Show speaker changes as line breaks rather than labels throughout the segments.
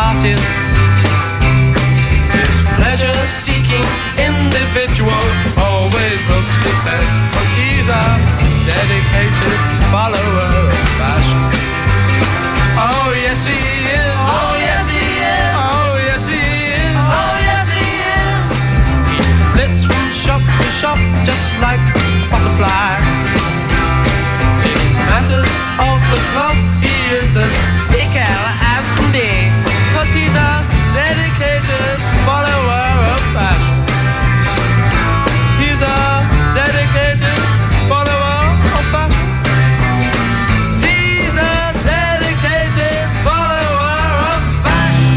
parties. This pleasure-seeking individual always looks his best, 'cause he's a dedicated follower of fashion. Oh yes he is. Oh yes he is. Oh yes he is. Oh yes he is. He flits from shop to shop just like a butterfly. In matters of the cloth he is as fickle as can be, 'cause he's a dedicated follower of fashion. He's a dedicated follower of fashion. He's a dedicated follower of fashion.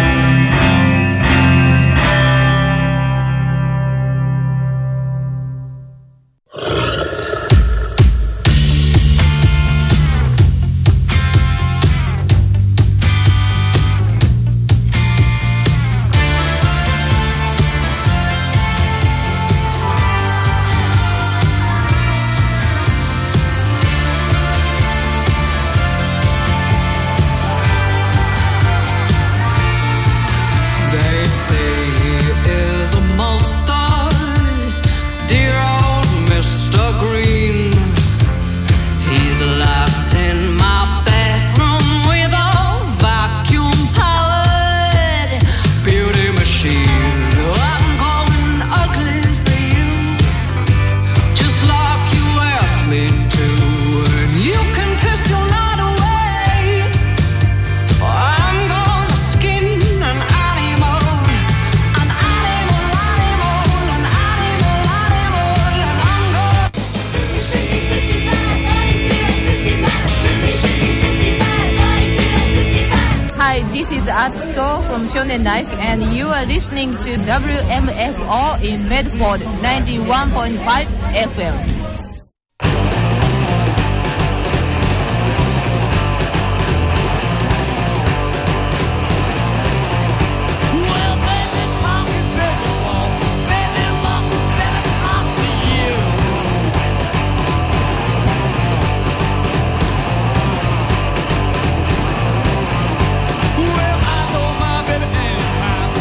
This is Atsuko from Shonen Life, and you are listening to WMFR in Medford 91.5 FM.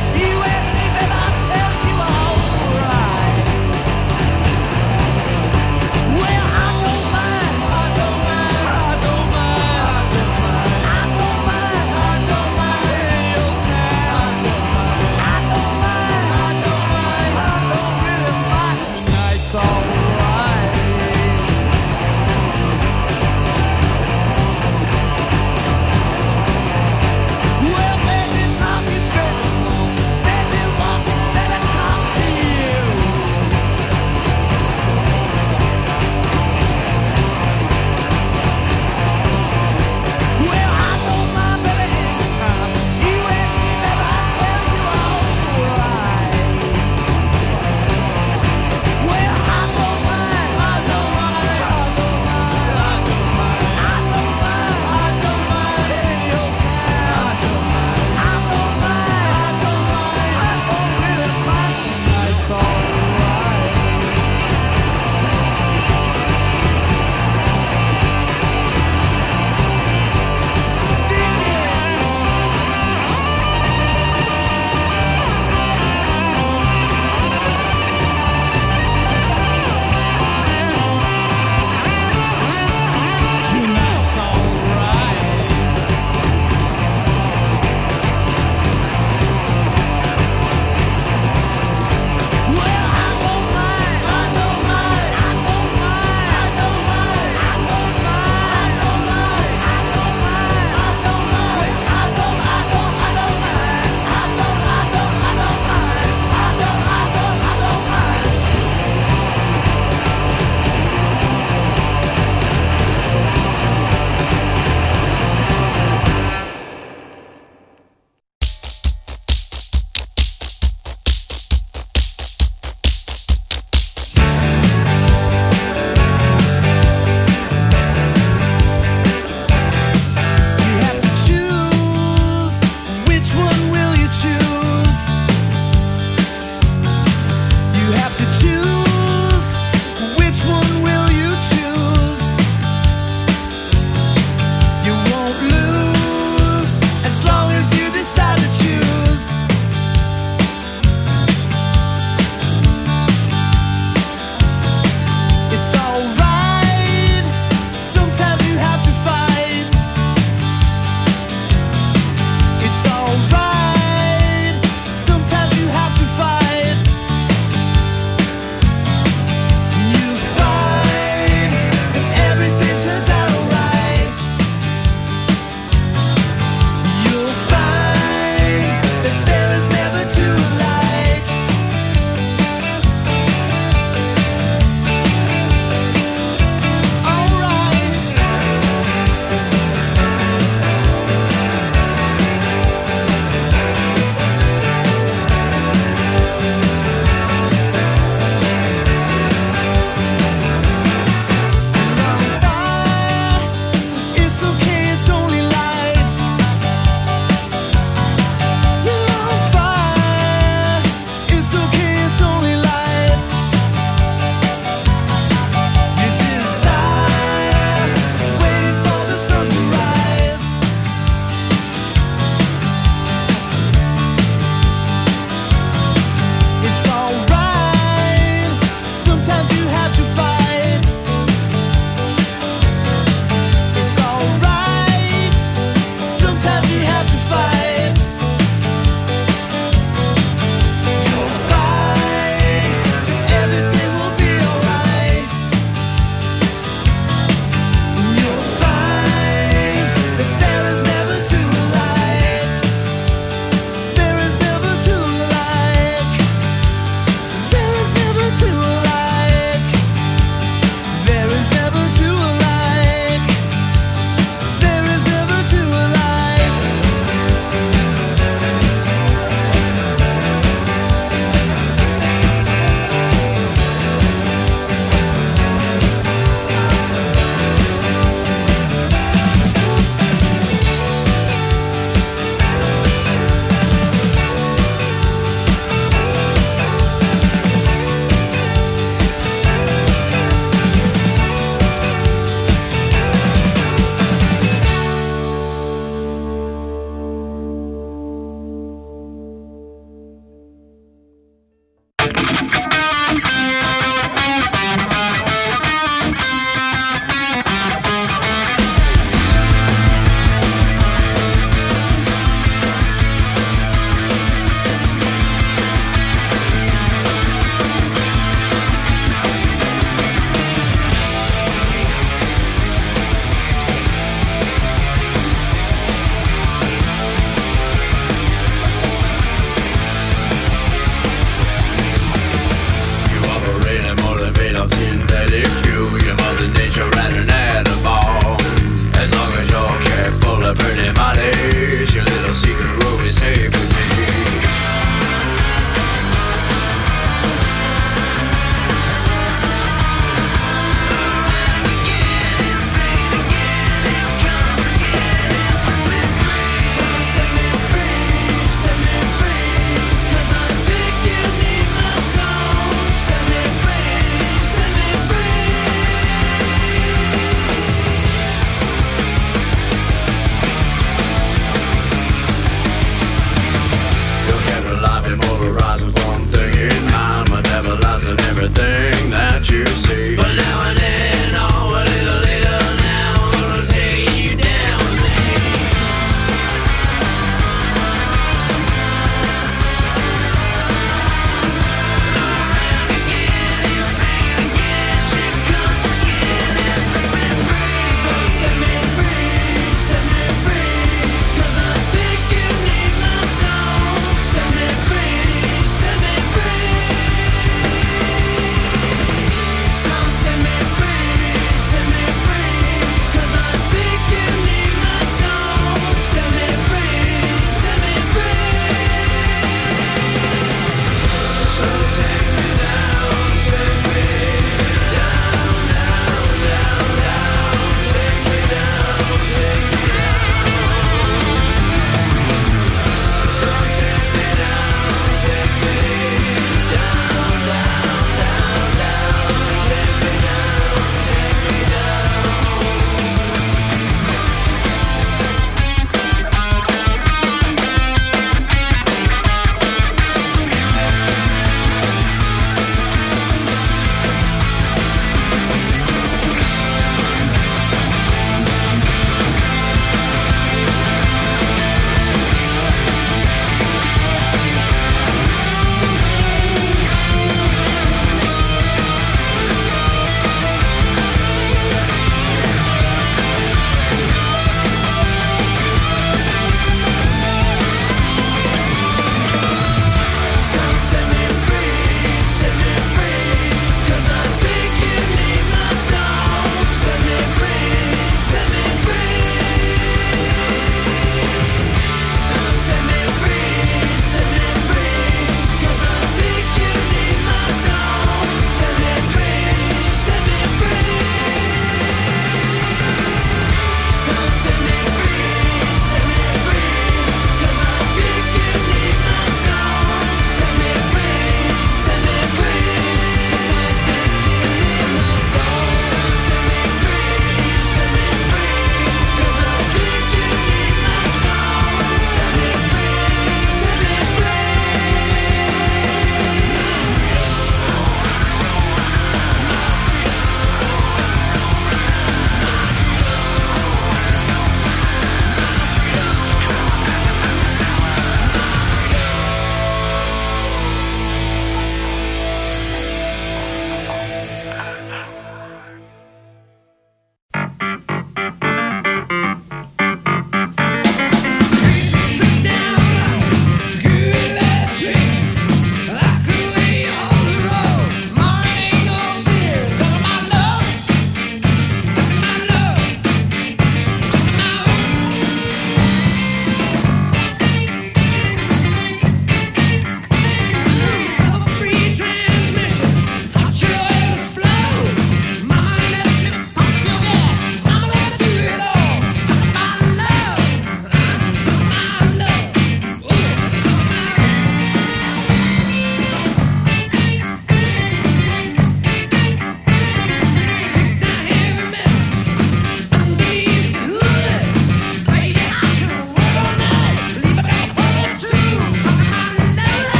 You and me, baby, I tell you all right.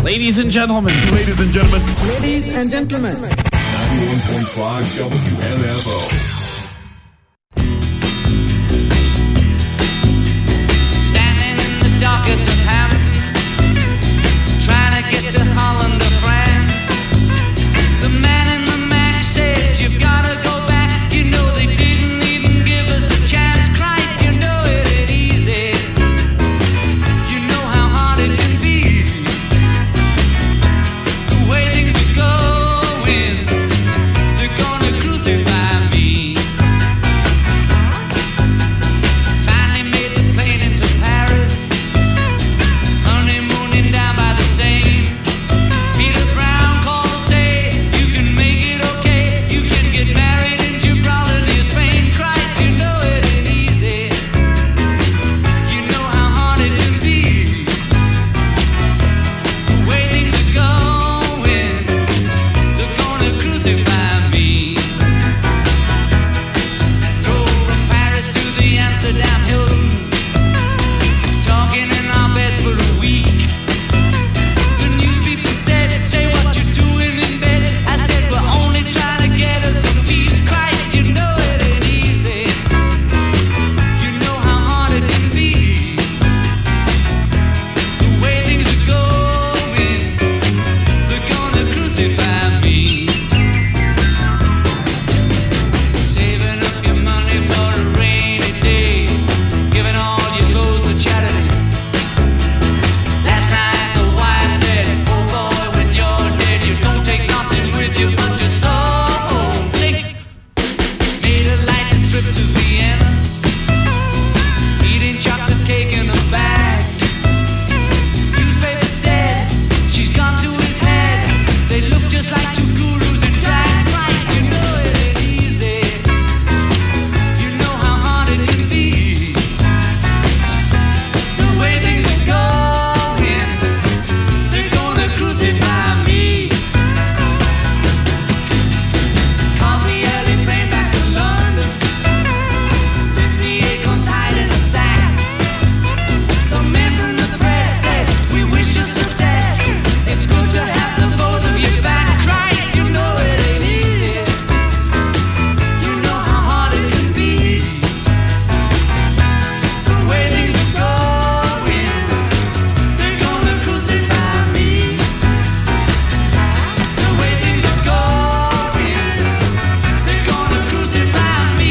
Ladies and gentlemen.
Ladies and gentlemen.
Ladies and gentlemen.
91.5 WMFO.
Standing in the dockets of Hampton, trying to get to Holland or France. The man in the Mac said, you've got to go back. You know they didn't even give us a chance. Christ, you know it ain't easy. You know how hard it can be. The way things are going, they're gonna crucify me. Finally made the plane into Paris, honeymooning down by the Seine. Peter Brown called to say, you can make it okay. You can get married in Gibraltar near Spain. Christ, you know it ain't easy. You know how hard it can be. The way things are going, they're gonna crucify me. Drove from Paris to the Amsterdam Hilton, talking in our beds for a week. The news people said, say what you're doing in bed. I said, we're only trying to get us some peace. Christ, you know it ain't easy. You know how hard it can be. The way things are going, they're gonna crucify me. Saving up your money for a rainy day, giving all your clothes to charity. Last night the wife said, oh boy, when you're dead, you don't take nothing with you but your soul. Think, made a light trip to Vienna, eating chocolate cake in a bag. Newspaper said, she's gone to his head. They look just like two gurus in drag. Christ, you know it ain't easy. You know how hard it can be. The way things are going, they're gonna crucify me. Caught the early plane back to London, 58 guns tied in a sack. The men from the press said, we wish you success. It's good to have the both of you back. Christ, you know it ain't easy. You know how hard it can be. The way things are going, they're gonna crucify me. The way things are going, they're gonna crucify me.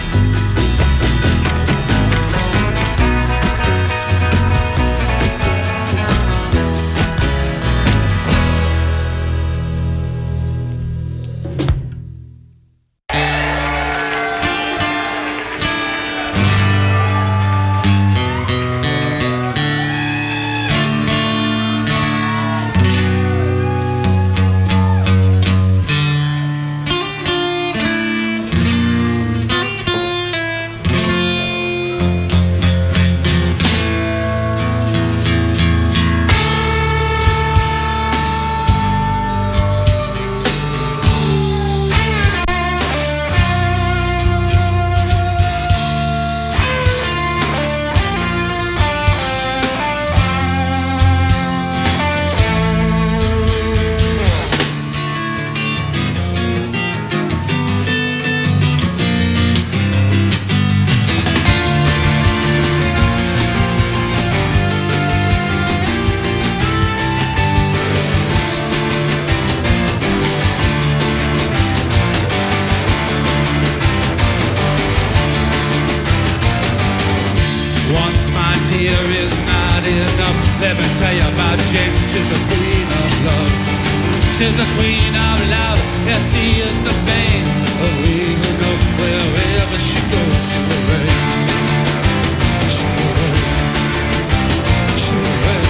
Once, my dear, is not enough. Let me tell you about Jane. She's the queen of love. She's the queen of love. Yes, she is the bane of we who know wherever she goes, she will reign. She will reign. She will reign.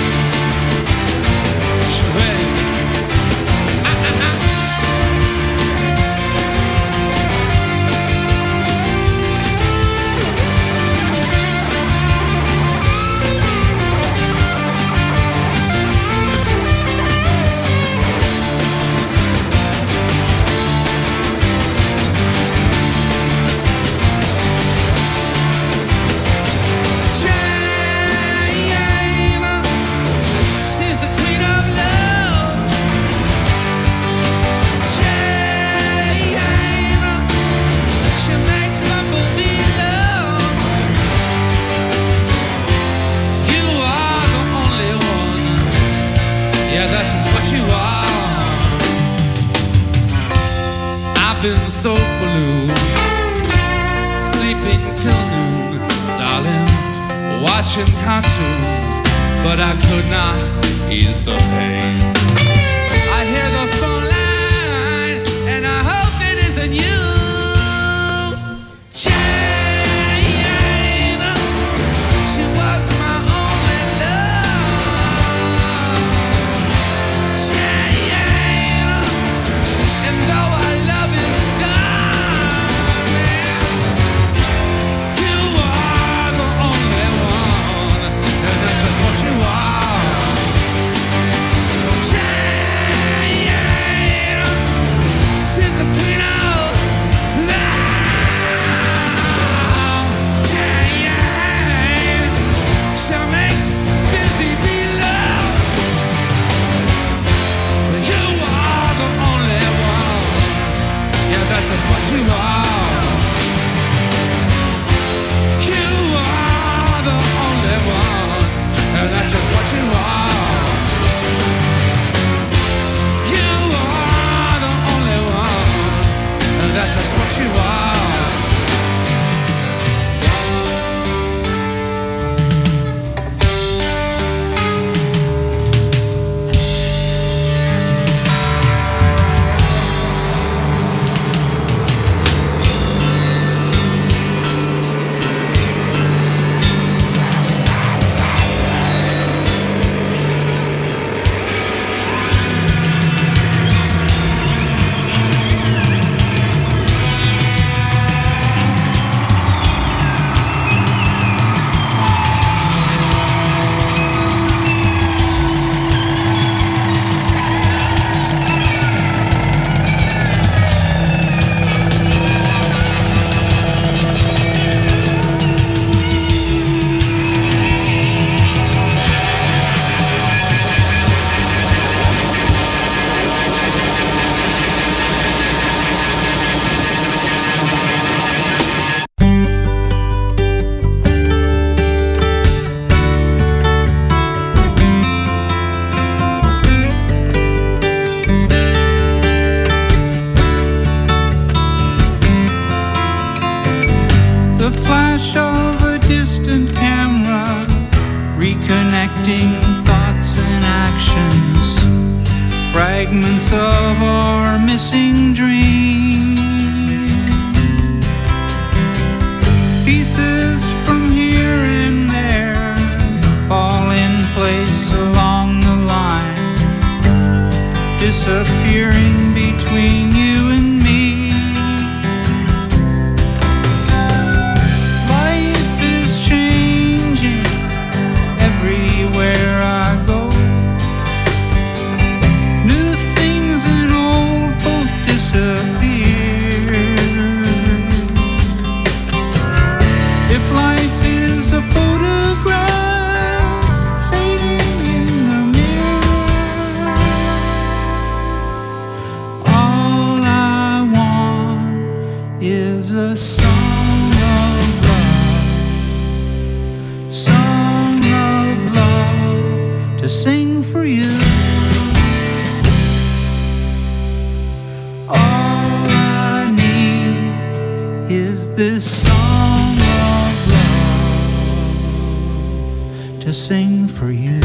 She reigns. Yeah, that's just what you are. I've been so blue, sleeping till noon, darling, watching cartoons, but I could not ease the pain. I hear the phone line, and I hope it isn't you. Jane, she was my only love. Jane, and though our love is dying, you are the only one, and that's just what you are. Jane, she's the queen of love. Jane, she makes busy be loved. You are the only one. Yeah, that's just what you are. You are the only one, and that's just what you are. You are the only one, and that's just what you are.
The flash of a distant camera, reconnecting thoughts and actions, fragments of our missing dream, pieces from here and there fall in place along the line, disappearing between you and me. Everywhere I go, new things and old both disappear. If life is a photograph fading in the mirror, all I want is a song of love, song of love to sing for you. All I need is this song of love to sing for you.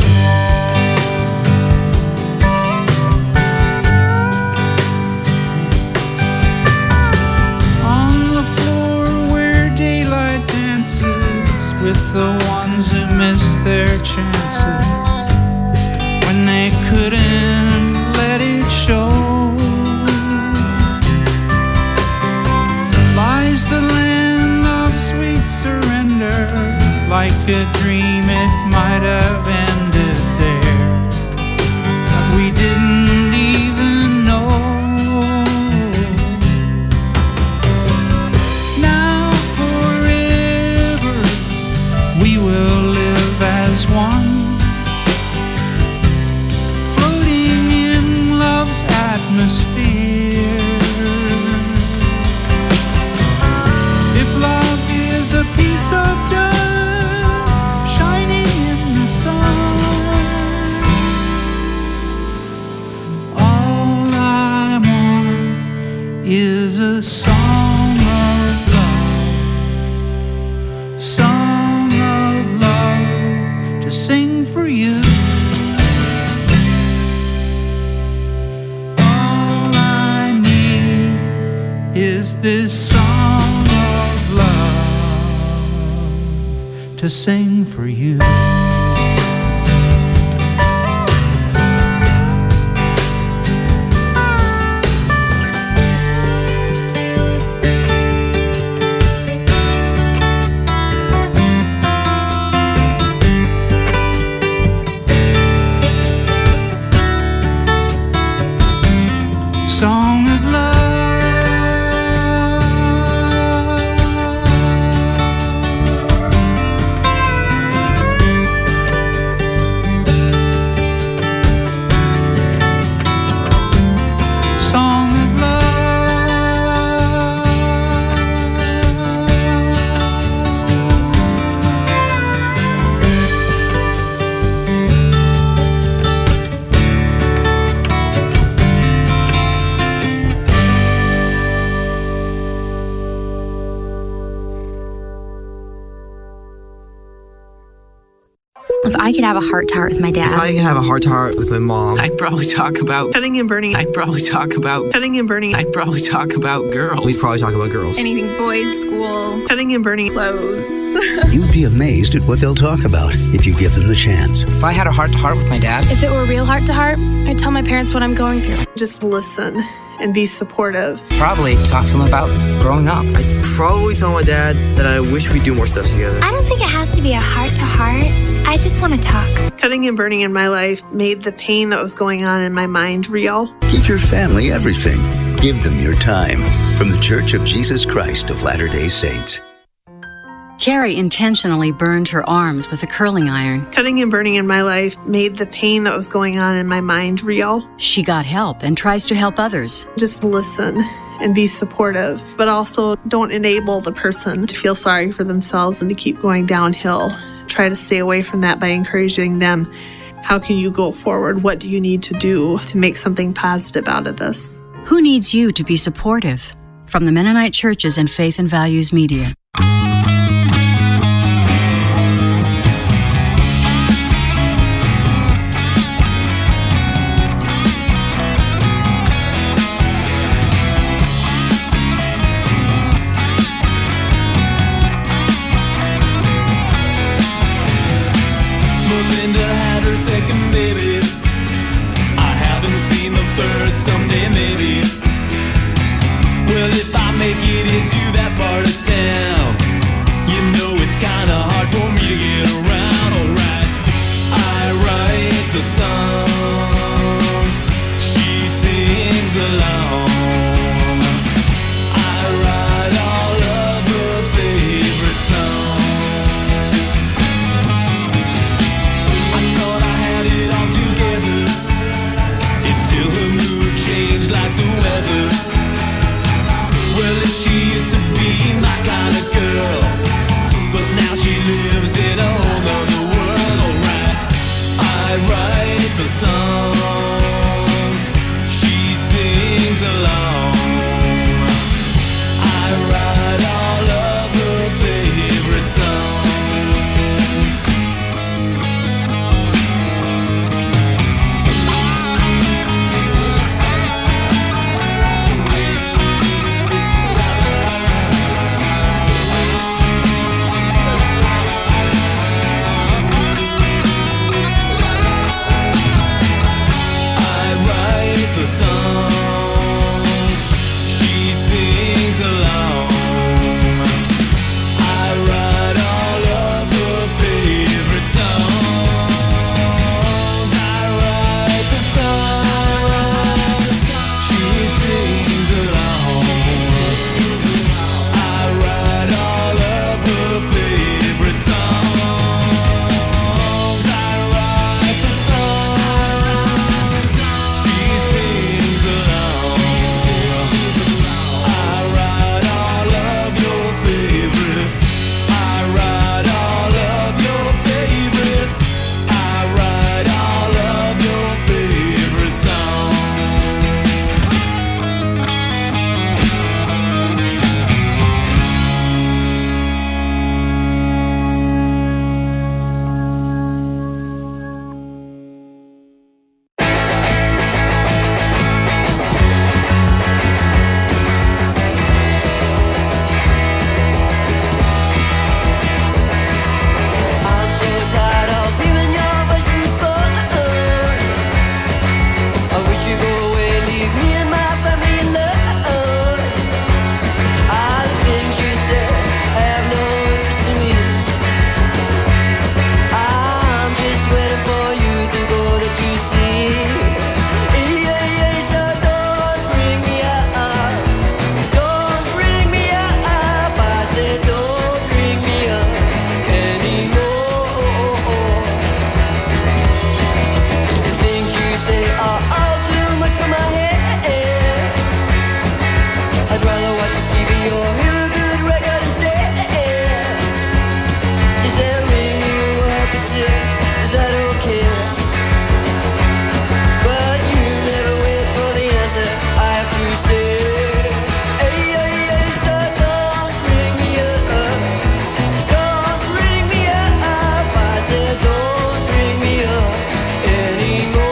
On the floor where daylight dances with the ones who missed their chances when they couldn't let it show, lies the land of sweet surrender. Like a dream it might have ended there, but we didn't even know. Now forever we will live as one, floating in love's atmosphere. If love is a piece of dust shining in the sun, a song of love to sing for you. All I need is this song of love to sing for you. Song of love. Song of
If I could have a heart-to-heart with my dad.
If I could have a heart-to-heart with my mom.
I'd probably talk about
cutting and burning.
I'd probably talk about
cutting and burning.
I'd probably talk about girls.
We'd probably talk about girls.
Anything boys, school,
cutting and burning,
clothes.
You'd be amazed at what they'll talk about if you give them the chance.
If I had a heart-to-heart with my dad.
If it were real heart-to-heart, I'd tell my parents what I'm going through.
Just listen and be supportive.
Probably talk to him about growing up. I'd probably tell my dad that I wish we'd do more stuff together.
I don't think it has to be a heart-to-heart. I just want to talk.
Cutting and burning in my life made the pain that was going on in my mind real.
Give your family everything. Give them your time. From the Church of Jesus Christ of Latter-day Saints.
Carrie intentionally burned her arms with a curling iron.
Cutting and burning in my life made the pain that was going on in my mind real.
She got help and tries to help others.
Just listen and be supportive, but also don't enable the person to feel sorry for themselves and to keep going downhill. Try to stay away from that by encouraging them. How can you go forward? What do you need to do to make something positive out of this?
Who needs you to be supportive? From the Mennonite Churches and Faith and Values Media.
Melinda had her second baby. I haven't seen the first, someday maybe. Well, if I make it into that part of town,
say are all too much for my head. I'd rather watch the TV or hear a good record instead. You said ring you up at 6, is that okay? But you never wait for the answer, I have to say. Hey, hey, hey, so don't ring me up. Don't ring me up. I said don't ring me up anymore.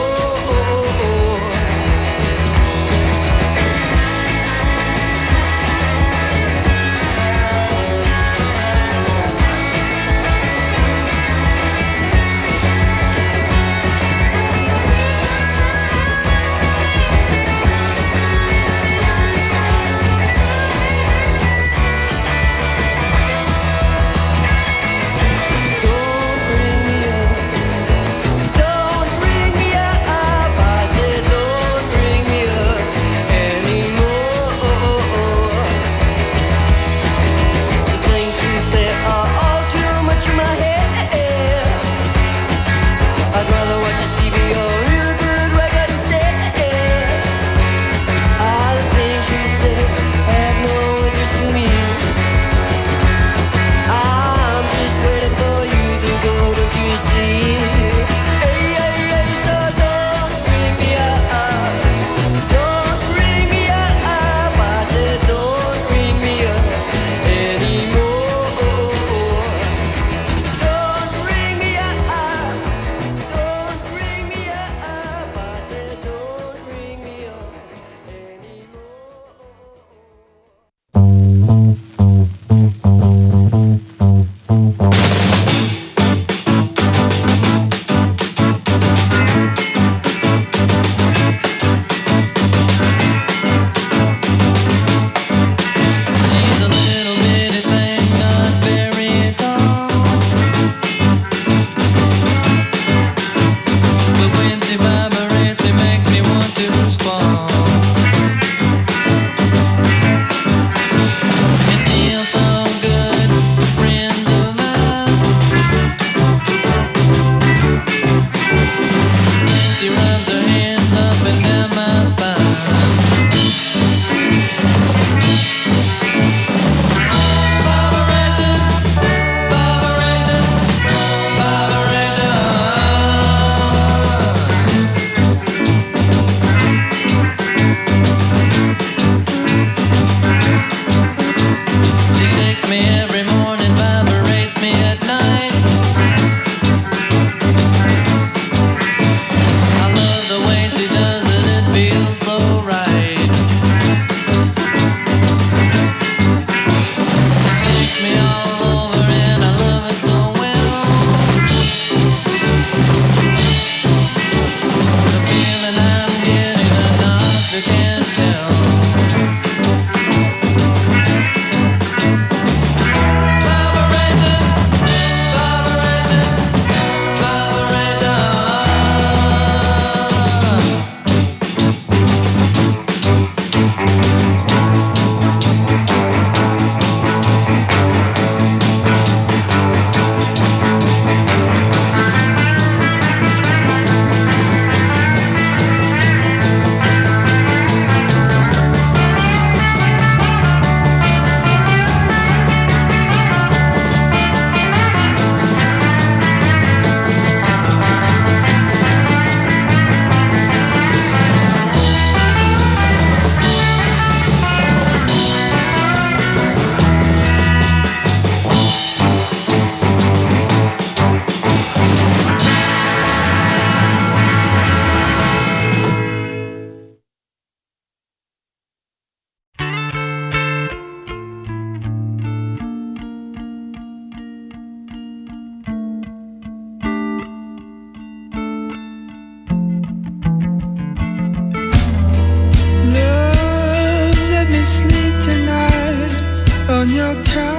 on your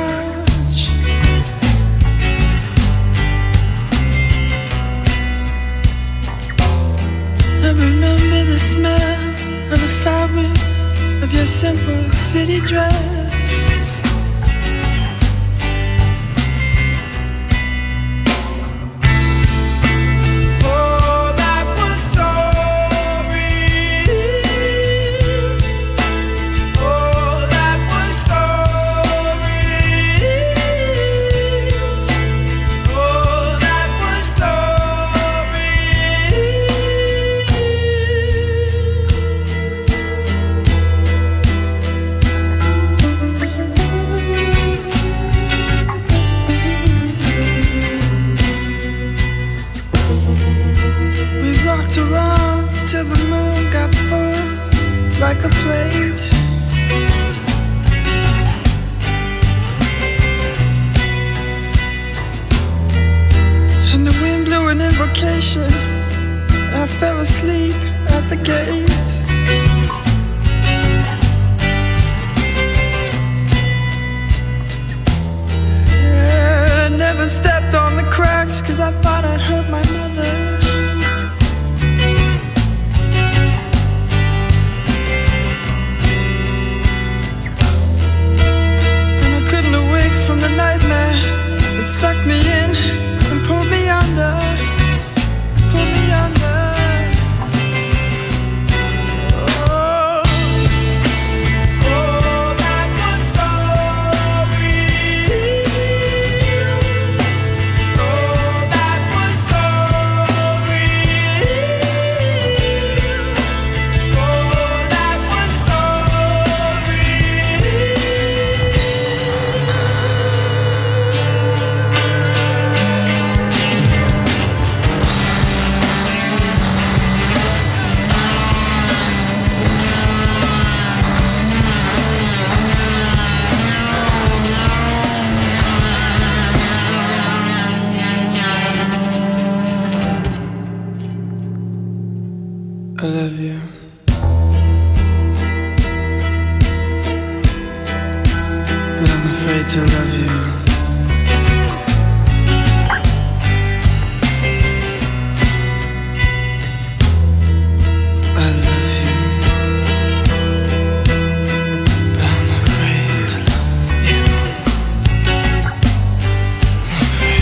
couch. I remember the smell of the fabric of your simple city dress. Oh, that was so like a plate. And the wind blew an invocation. I fell asleep at the gate. Yeah, I never stepped on the cracks 'cause I thought I'd hurt my mother. And I couldn't awake from the nightmare. It sucked me in and pulled me under. Pulled me under. I love you. But I'm afraid to love you. I love you. But I'm afraid to love you. I'm afraid.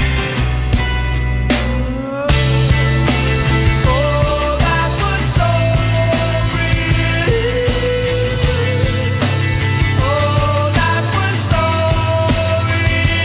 Oh, that was so real.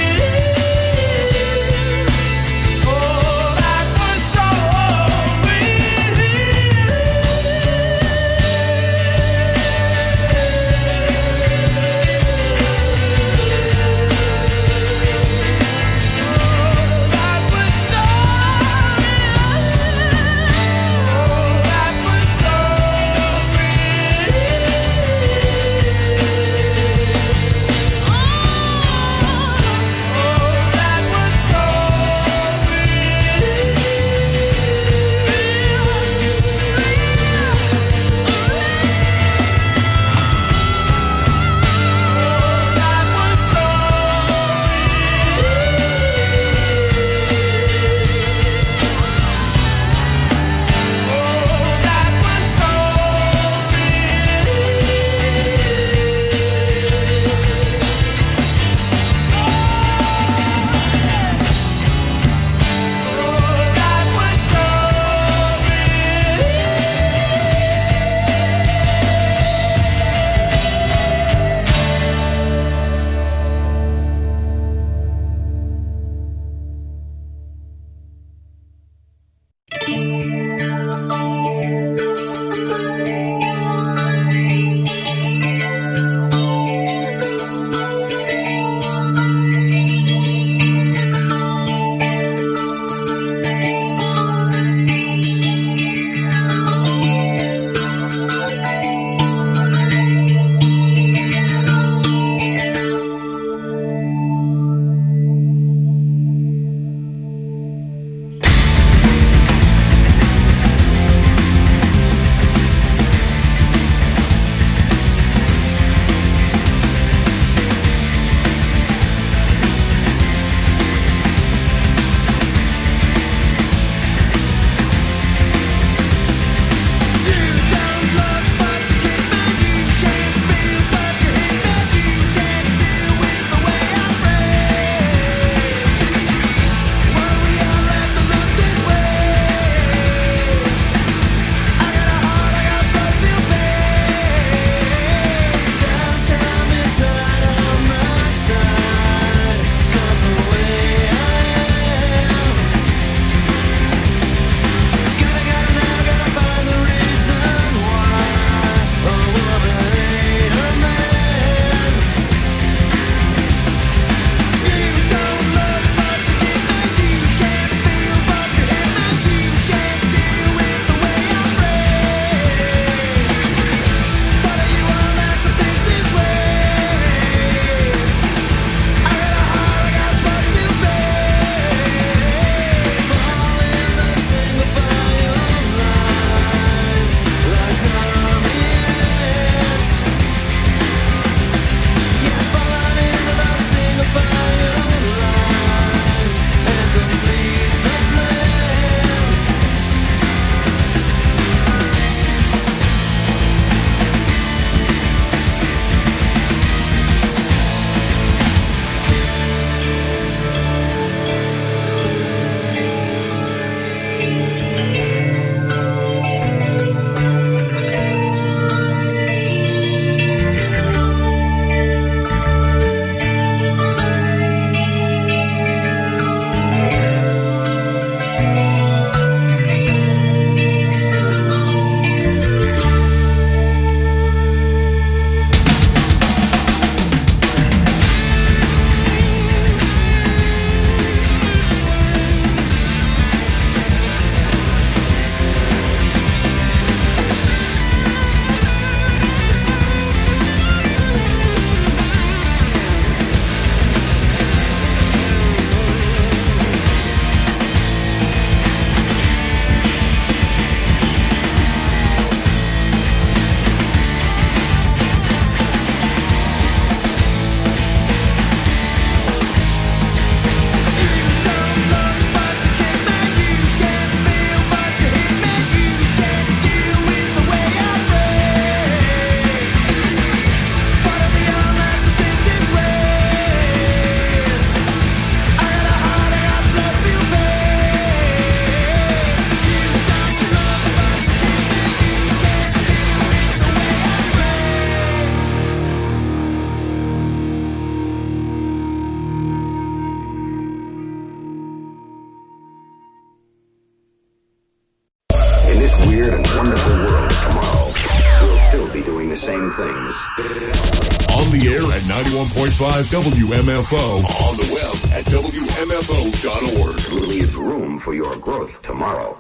same things.
On the air at 91.5 WMFO. On the web at WMFO.org.
Leave room for your growth tomorrow.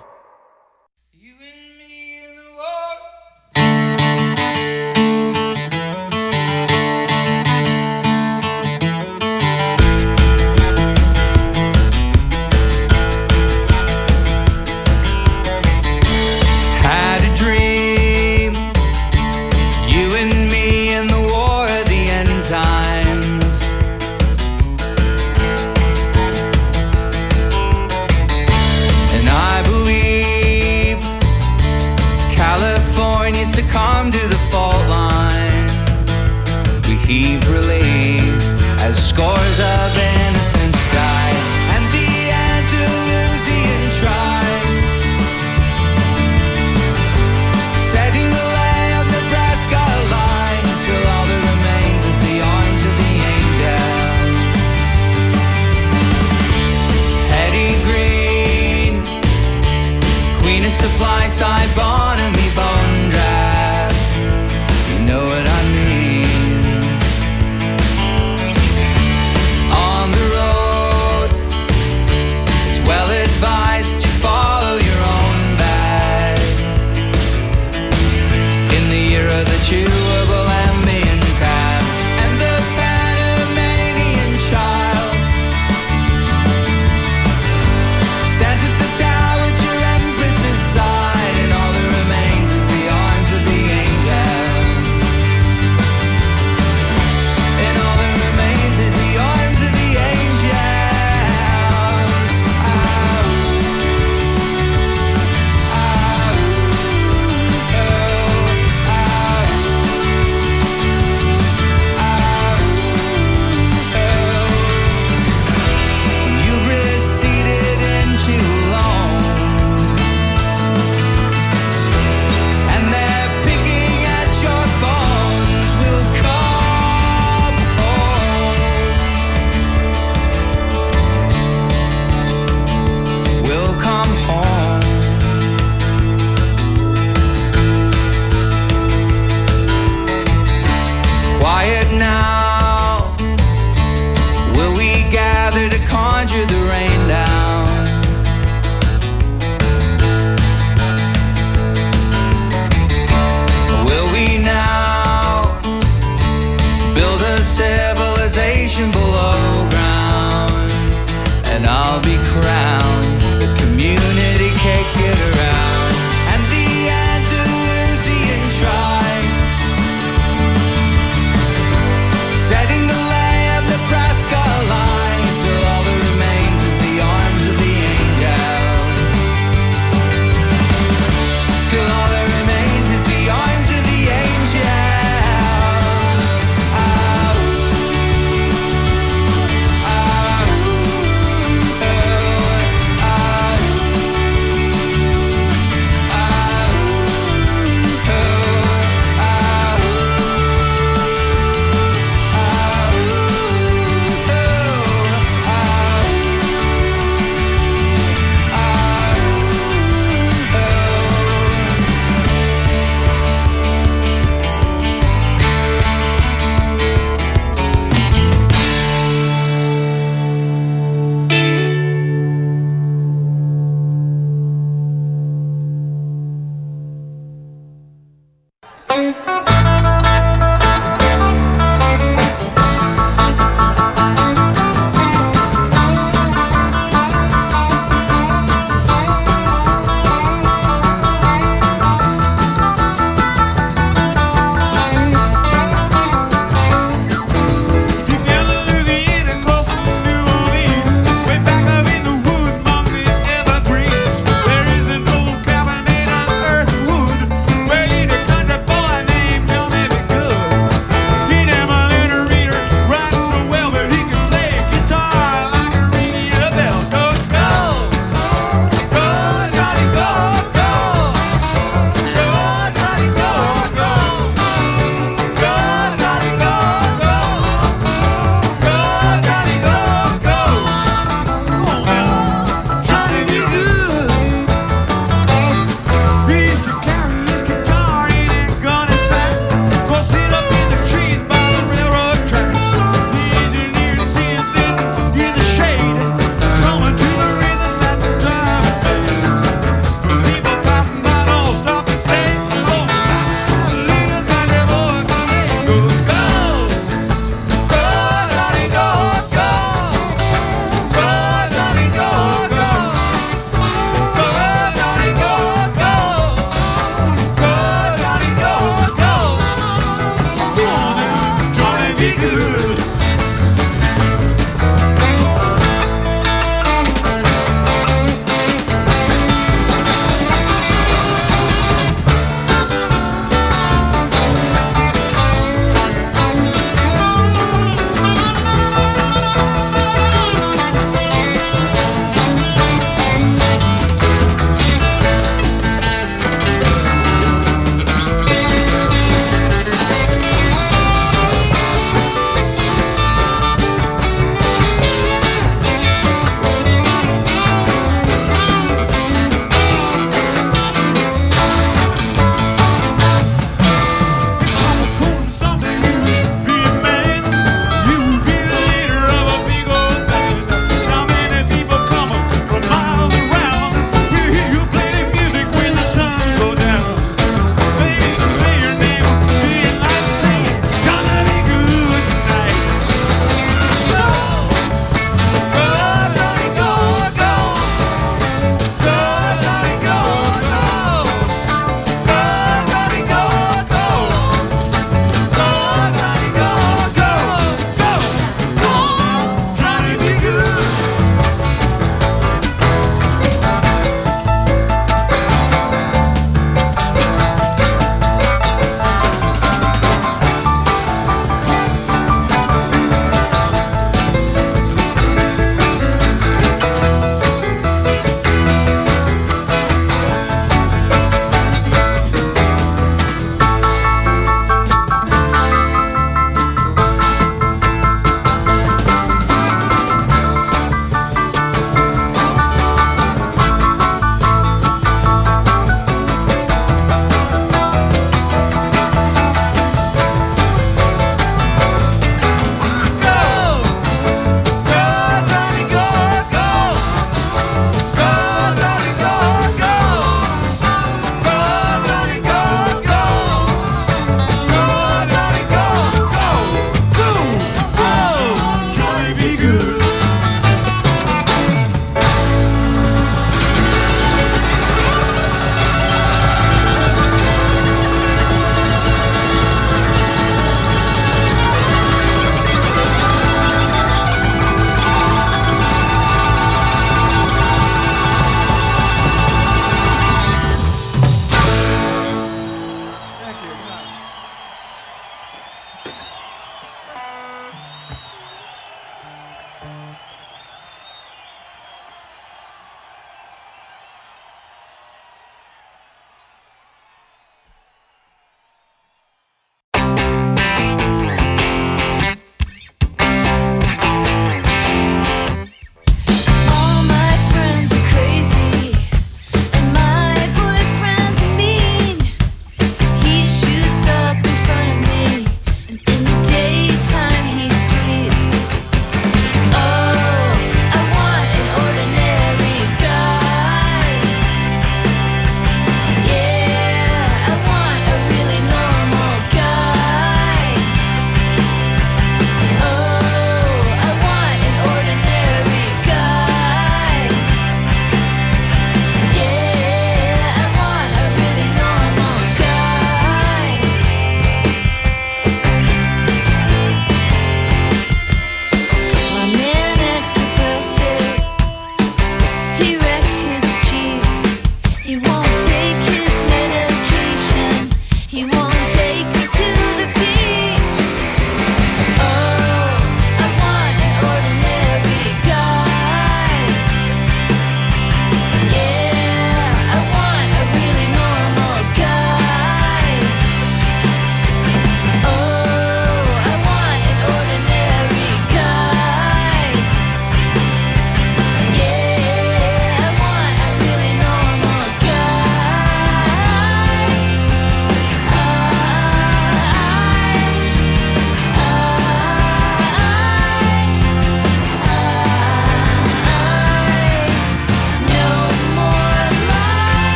Succumbed to the fault line. We heaved relief as scores of innocents died, and the Andalusian tribes setting the lay of Nebraska line till all that remains is the arms of the angel. Hetty Green, Queen of Supply Side, Bonamy Bone Drive. You know what I mean. On the road, it's well advised to follow your own bag. In the year of the Jew